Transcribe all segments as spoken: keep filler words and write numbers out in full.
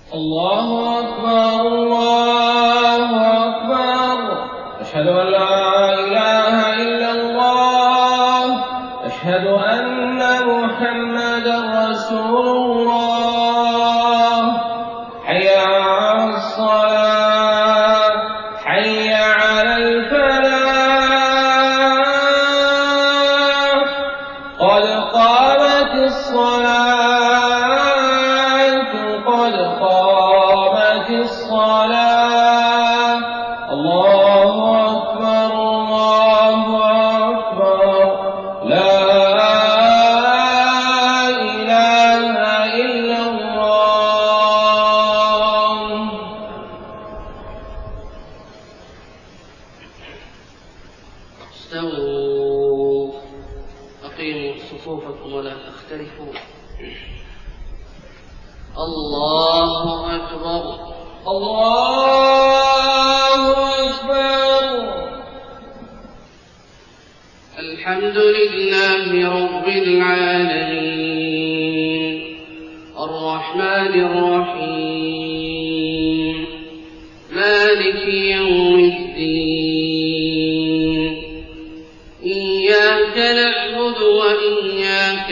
الله أكبر الله أكبر أشهد أن لا إله إلا الله أشهد أن محمدا رسول الله حي على الصلاة حي على الفلاح قد قامت الصلاة قد قامت الصلاة الله أكبر الله أكبر لا إله إلا الله. استووا أقيموا صفوفكم ولا تختلفوا. الله أكبر الله أكبر. الحمد لله رب العالمين الرحمن الرحيم مالك يوم الدين إياك نعبد وإياك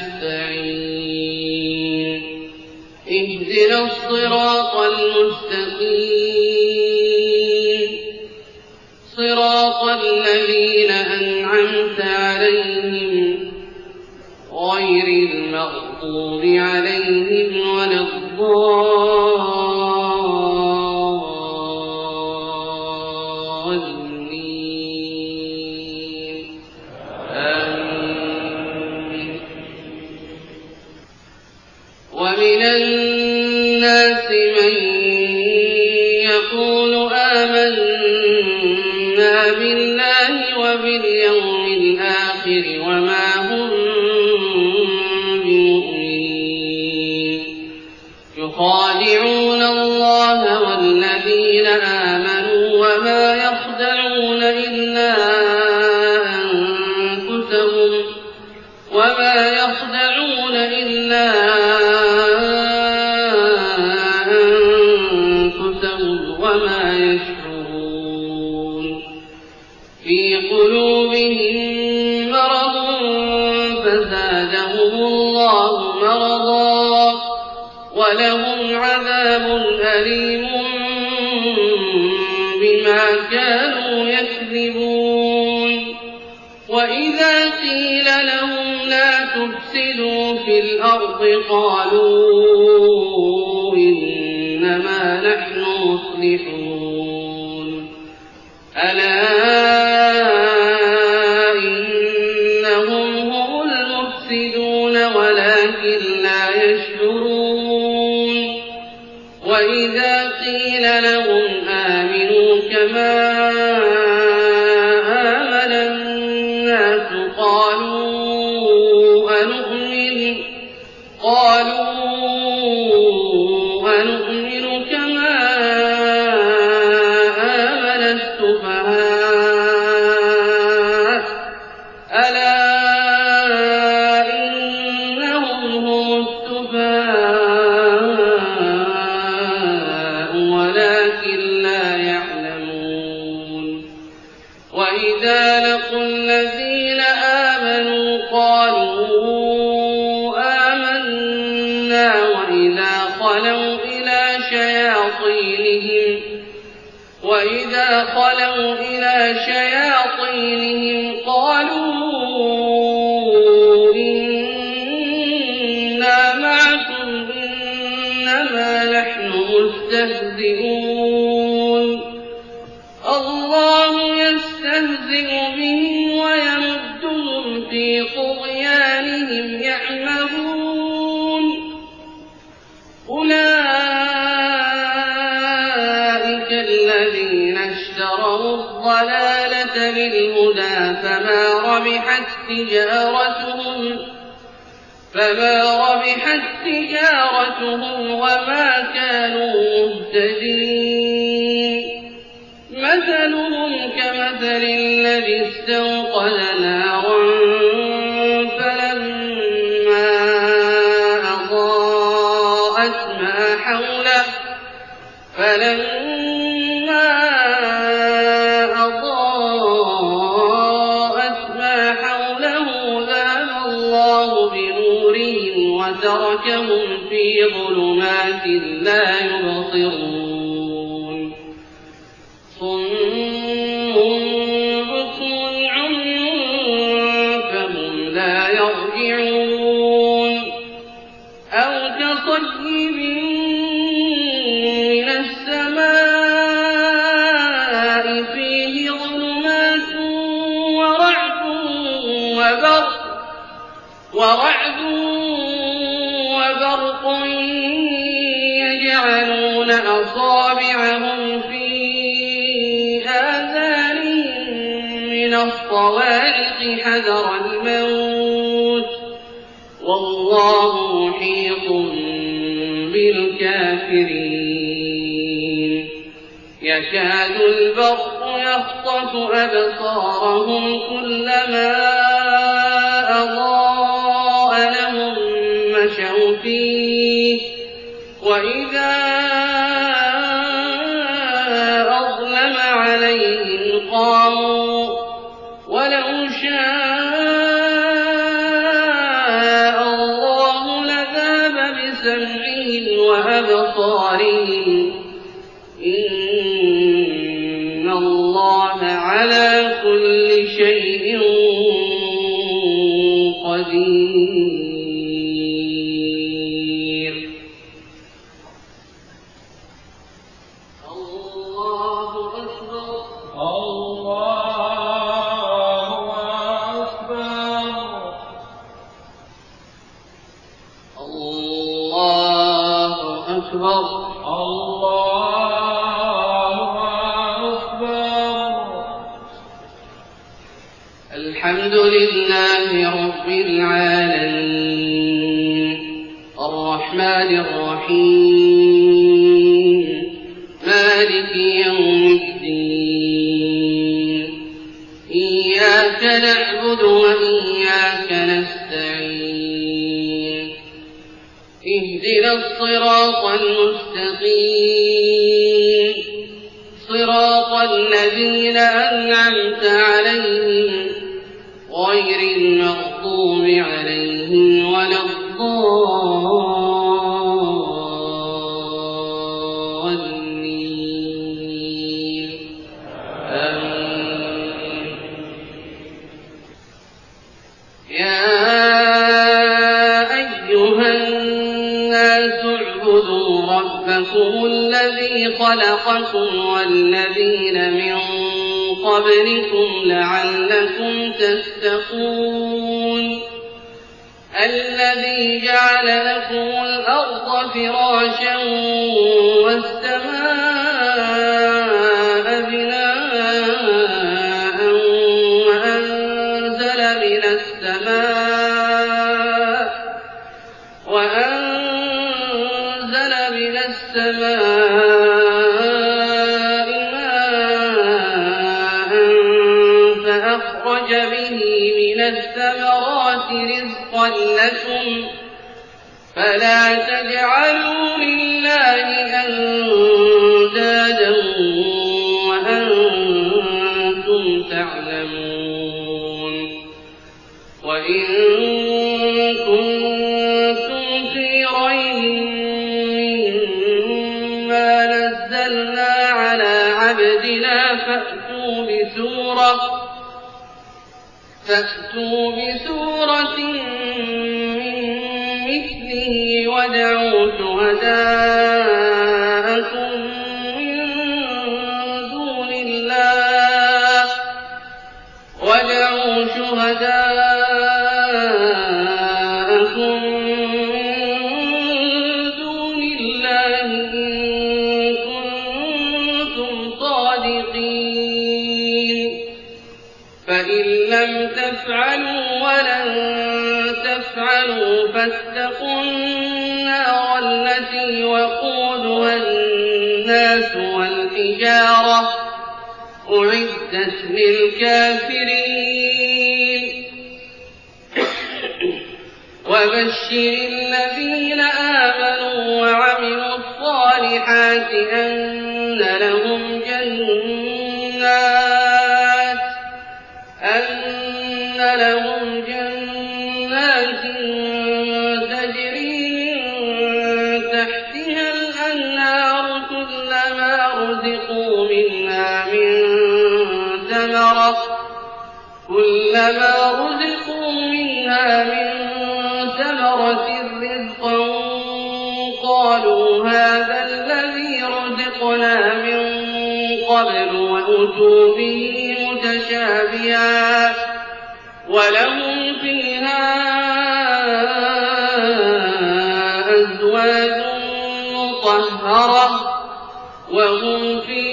نستعين اهدنا الصراط المستقيم صراط الذين أنعمت عليهم غير المغضوب عليهم ولا الضالين آمين. ومن الناس من يقول آمنا بالله وباليوم الآخر وما هم بمؤمنين يخادعون الله والذين آمنوا وما يخدعون إلا أنفسهم وما يخدعون إلا أنفسهم وما يشعرون في قلوبهم مرض فزادهم الله مرضا ولهم عذاب أليم بما كانوا يكذبون. وإذا قيل لهم لا تفسدوا في الأرض قالوا إنما نحن مصلحون ألا إنهم هم المفسدون ولكن لا يشعرون. وإذا قيل لهم آمنوا كما آمن الناس قالوا أنؤمن قالوا أنؤمن كما آمن السفهاء ألا إنهم هم السفهاء ولكن لا يعلمون. وإذا لقوا الذين آمنوا قالوا آمنا وإذا خلوا إلى شياطينهم وإذا خلوا إلى شياطينهم قالوا إنا معكم إنما نحن مستهزئون الله يستهزئ بهم ويمدهم في طغيانهم يعمهون. أولئك الذين اشتروا الضلالة بالهدى فما ربحت تجارتهم فما ربحت تجارتهم وما كانوا مهتدين. مثلهم كمثل الذي استوقد نارا فلما أضاءت ما حوله فلما أضاءت ما حوله ذهب الله بنورهم وتركهم في ظلمات لا يبصرون صم بكم عمي فهم لا يرجعون أو كصيب من السماء فيه ظلمات ورعد وبرق ورعد وبرق يجعلون أصابعهم في آذانهم من الصواعق حذر الموت والله محيط بالكافرين يكاد البرق يخطف أبصارهم كلما أضاء لهم مشوا فيه وإذا أظلم عليهم قاموا ولو شاء الله لذهب بسمعهم وأبصارهم إن الله على كل شيء قدير. الله أكبر. الله أكبر. الله أكبر. الله أكبر. الحمد لله رب العالمين الرحمن الرحيم مالك يوم الدين إياك نعبد وإياك نستعين اهدنا الصراط المستقيم صراط الذين أنعمت عليهم غير المغضوب عليهم ولا الضالين آمين. يا أيها الناس اعبدوا ربكم الذي خلقكم والذين من قبلكم لعلكم تتقون الذي جعل لكم الأرض فراشا والسماء بناء وأنزل من السماء وأنزل من السماء ماء فأخرج به من الثمرات رزقا لكم فلا تجعلوا لله أندادا وأنتم تعلمون وإن كنتم في ريب مما نزلنا على عبدنا فأتوا بسورة فأتوا بسورة من مثله وادعوا شهداءكم من دون الله وادعوا شهداءكم من دون الله إن كنتم صادقين فإن لم تفعلوا ولن تفعلوا فاتقوا النار التي وقودها الناس والحجارة أعدت للكافرين وبشر الذين آمنوا وعملوا الصالحات أن لهم جنات أن لهم جنات تجري من تحتها الأنهار كلما رزقوا منها من ثمرة كلما رزقوا منها من ثمرة رزقا قالوا هذا الذي رزقنا من قبل وأتوا به متشابها ولهم فيها أزواج مطهرة وهم فيها